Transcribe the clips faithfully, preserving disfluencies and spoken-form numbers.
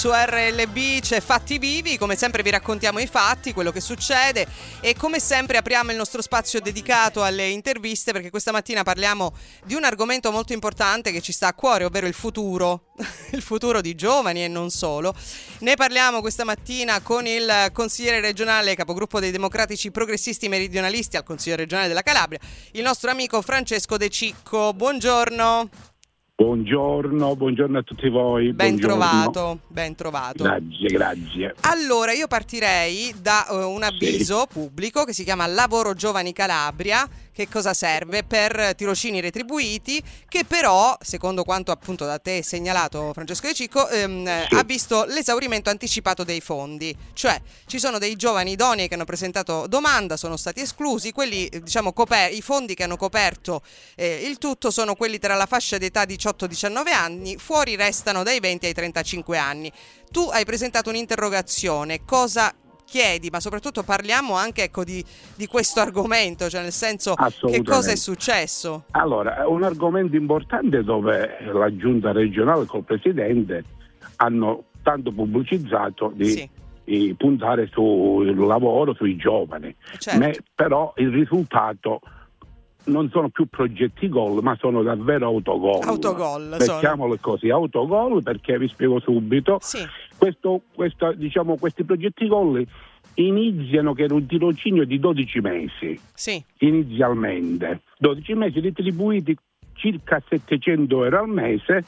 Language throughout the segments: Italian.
su R L B c'è Fatti Vivi, come sempre vi raccontiamo i fatti, quello che succede, e come sempre apriamo il nostro spazio dedicato alle interviste, perché questa mattina parliamo di un argomento molto importante che ci sta a cuore, ovvero il futuro, il futuro di giovani e non solo. Ne parliamo questa mattina con il consigliere regionale, capogruppo dei Democratici Progressisti Meridionalisti al Consiglio regionale della Calabria, il nostro amico Francesco De Cicco. Buongiorno. Buongiorno, buongiorno a tutti voi. Ben buongiorno. trovato, ben trovato. Grazie, grazie. Allora, io partirei da uh, un avviso sì. pubblico che si chiama Lavoro Giovani Calabria. Che cosa serve? Per tirocini retribuiti, che però, secondo quanto appunto da te segnalato Francesco De Cicco, ehm, sì. ha visto l'esaurimento anticipato dei fondi. Cioè, ci sono dei giovani idonei che hanno presentato domanda, sono stati esclusi, quelli, diciamo, coper- i fondi che hanno coperto eh, il tutto sono quelli tra la fascia d'età diciotto diciannove anni, fuori restano dai venti ai trentacinque anni. Tu hai presentato un'interrogazione, cosa chiedi, ma soprattutto parliamo anche ecco di, di questo argomento, cioè nel senso che cosa è successo? Allora, è un argomento importante dove la giunta regionale col presidente hanno tanto pubblicizzato di, sì. di puntare sul lavoro, sui giovani, certo. Ma, però il risultato non sono più progetti gol, ma sono davvero autogol. Autogol, mettiamolo così, autogol, perché vi spiego subito. Sì. Questo, questo, diciamo, questi progetti gol iniziano che era un tirocinio di dodici mesi. Sì. Inizialmente. dodici mesi retribuiti circa settecento euro al mese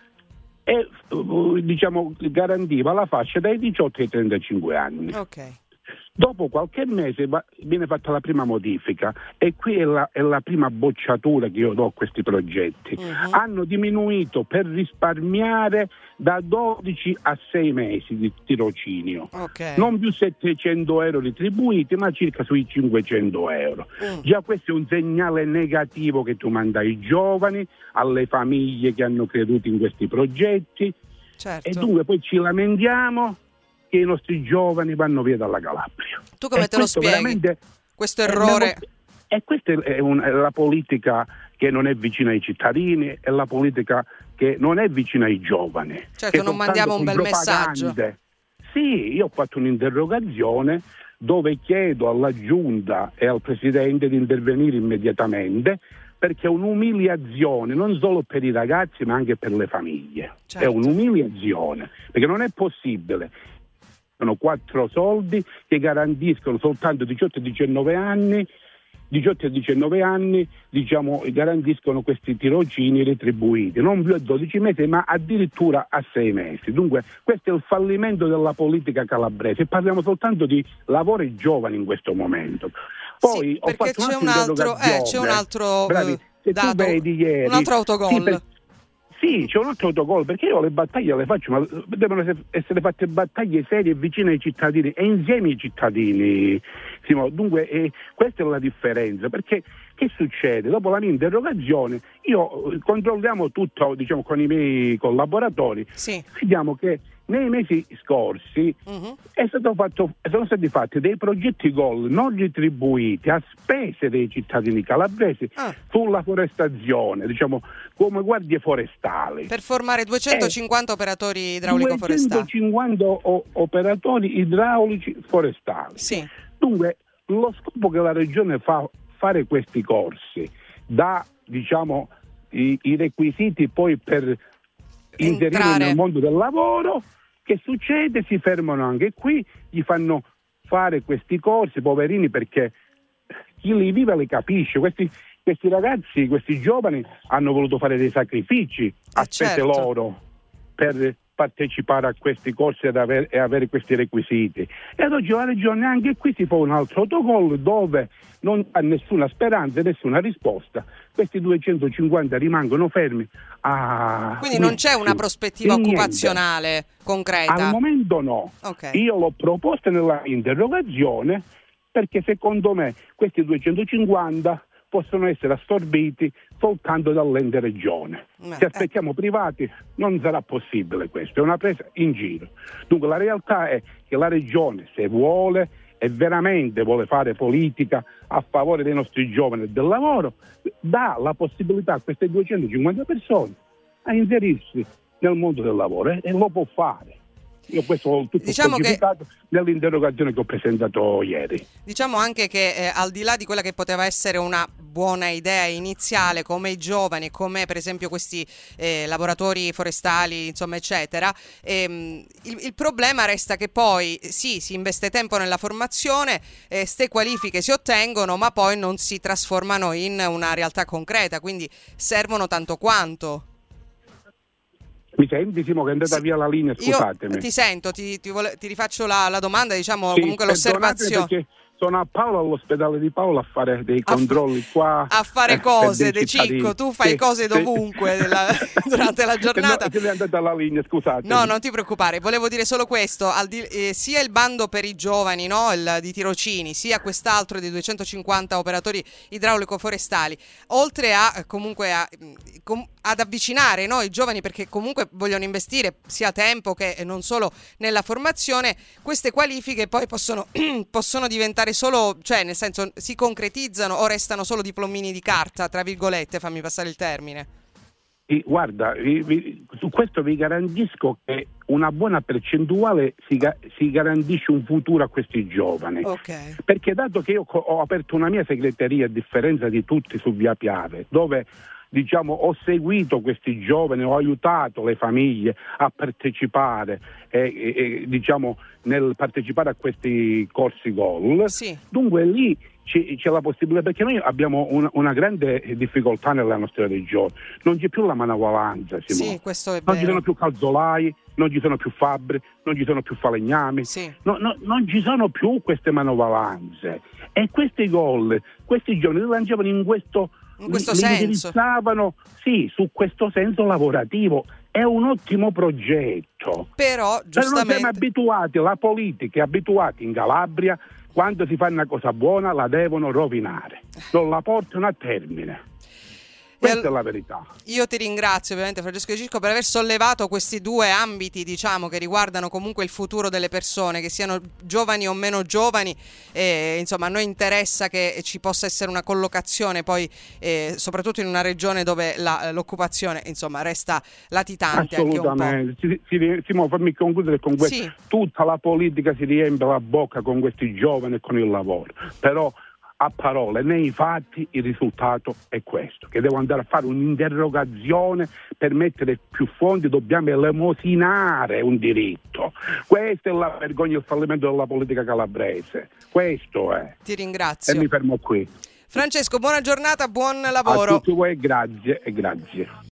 e diciamo garantiva la fascia dai diciotto ai trentacinque anni. Ok. Dopo qualche mese va, viene fatta la prima modifica e qui è la, è la prima bocciatura che io do a questi progetti. Uh-huh. Hanno diminuito per risparmiare da dodici a sei mesi di tirocinio. Okay. Non più settecento euro retribuiti, ma circa sui cinquecento euro. Uh. Già questo è un segnale negativo che tu manda ai giovani, alle famiglie che hanno creduto in questi progetti. Certo. E dunque poi ci lamentiamo che i nostri giovani vanno via dalla Calabria. Tu come e te lo spieghi? Questo errore? E questa è, un, è la politica che non è vicina ai cittadini, è la politica che non è vicina ai giovani. Certo, non mandiamo un bel messaggio. Sì, io ho fatto un'interrogazione dove chiedo alla giunta e al presidente di intervenire immediatamente, perché è un'umiliazione non solo per i ragazzi ma anche per le famiglie. Certo. È un'umiliazione, perché non è possibile. Sono quattro soldi che garantiscono soltanto diciotto e diciannove anni, diciotto e diciannove anni, diciamo, garantiscono questi tirocini retribuiti, non più a dodici mesi, ma addirittura a sei mesi. Dunque, questo è il fallimento della politica calabrese. Parliamo soltanto di lavoro ai giovani in questo momento. Poi sì, ho perché fatto c'è un altro, eh, c'è un altro Bravi, se dato, tu vedi ieri, un altro autogol. Sì, per, Sì, c'è un altro autogol, perché io le battaglie le faccio, ma devono essere fatte battaglie serie vicine ai cittadini e insieme ai cittadini. Dunque, eh, questa è la differenza, perché che succede? Dopo la mia interrogazione, io eh, controlliamo tutto, diciamo, con i miei collaboratori, sì. Vediamo che nei mesi scorsi uh-huh. è stato fatto, sono stati fatti dei progetti gol non retribuiti a spese dei cittadini calabresi ah. sulla forestazione, diciamo come guardie forestali. Per formare duecentocinquanta eh, operatori idraulico-forestali. duecentocinquanta o, operatori idraulici forestali. Sì. Dunque, lo scopo che la Regione fa fare questi corsi, dà diciamo i, i requisiti poi per inserire nel mondo del lavoro. Che succede? Si fermano anche qui, gli fanno fare questi corsi, poverini, perché chi li vive li capisce. Questi, questi ragazzi, questi giovani hanno voluto fare dei sacrifici a eh spese certo. loro per partecipare a questi corsi ed avere, e avere questi requisiti. E ad oggi la Regione anche qui si fa un altro autogol dove non ha nessuna speranza, nessuna risposta. Questi duecentocinquanta rimangono fermi. Ah, quindi non c'è una prospettiva occupazionale niente. concreta? Al momento no. Okay. Io l'ho proposta nella interrogazione perché secondo me questi duecentocinquanta possono essere assorbiti soltanto dall'ente regione. Beh, Se aspettiamo eh. privati non sarà possibile questo, è una presa in giro. Dunque la realtà è che la regione, se vuole e veramente vuole fare politica a favore dei nostri giovani e del lavoro, dà la possibilità a queste duecentocinquanta persone a inserirsi nel mondo del lavoro eh, e lo può fare. Io questo ho tutto diciamo specificato che... nell'interrogazione che ho presentato ieri. Diciamo anche che eh, al di là di quella che poteva essere una buona idea iniziale, come i giovani, come per esempio questi eh, lavoratori forestali, insomma, eccetera, ehm, il, il problema resta che poi sì, si investe tempo nella formazione, eh, ste qualifiche si ottengono, ma poi non si trasformano in una realtà concreta, quindi servono tanto quanto. Mi senti, Simo, che è andata Sì, via la linea, scusatemi. Io ti sento, ti, ti, vole, ti rifaccio la, la domanda, diciamo, Sì, comunque l'osservazione. perché sono a Paolo, all'ospedale di Paolo, a fare dei controlli a, qua. A fare eh, cose, De Cicco, tu fai sì, cose sì. dovunque della, durante la giornata. No, è andata la linea, scusate. No, non ti preoccupare, volevo dire solo questo, al di, eh, sia il bando per i giovani, no, il, di tirocini, sia quest'altro di duecentocinquanta operatori idraulico-forestali, oltre a comunque a, com, ad avvicinare, no, i giovani, perché comunque vogliono investire sia tempo che non solo nella formazione, queste qualifiche poi possono, possono diventare solo, cioè nel senso si concretizzano o restano solo diplomini di carta, tra virgolette, fammi passare il termine. E guarda, vi, vi, su questo vi garantisco che una buona percentuale si, si garantisce un futuro a questi giovani. Okay. Perché dato che io ho aperto una mia segreteria, a differenza di tutti, su Via Piave, dove diciamo ho seguito questi giovani, ho aiutato le famiglie a partecipare e, e, e diciamo nel partecipare a questi corsi GOL, sì. Dunque lì c'è, c'è la possibilità, perché noi abbiamo una, una grande difficoltà nella nostra regione, non c'è più la manovalanza, sì, questo è non vero. ci sono più calzolai, non ci sono più fabbri, non ci sono più falegnami, sì. no, no, non ci sono più queste manovalanze, e questi GOL, questi giovani li lanciavano in questo in questo li senso indirizzavano, sì, su questo senso lavorativo. È un ottimo progetto, però giustamente però non siamo abituati, la politica è abituati in Calabria, quando si fa una cosa buona la devono rovinare, non la portano a termine. Questa al... è la verità. Io ti ringrazio ovviamente, Francesco De Cicco, per aver sollevato questi due ambiti, diciamo, che riguardano comunque il futuro delle persone, che siano giovani o meno giovani, e, insomma a noi interessa che ci possa essere una collocazione poi eh, soprattutto in una regione dove la, l'occupazione insomma resta latitante. Assolutamente, si, si, Simo, fammi concludere con questo. Sì. Tutta la politica si riempie la bocca con questi giovani e con il lavoro, però a parole, nei fatti il risultato è questo, che devo andare a fare un'interrogazione per mettere più fondi, dobbiamo elemosinare un diritto. Questa è la vergogna e il fallimento della politica calabrese, questo è. Ti ringrazio. E mi fermo qui. Francesco, buona giornata, buon lavoro. A tutti voi, grazie e grazie.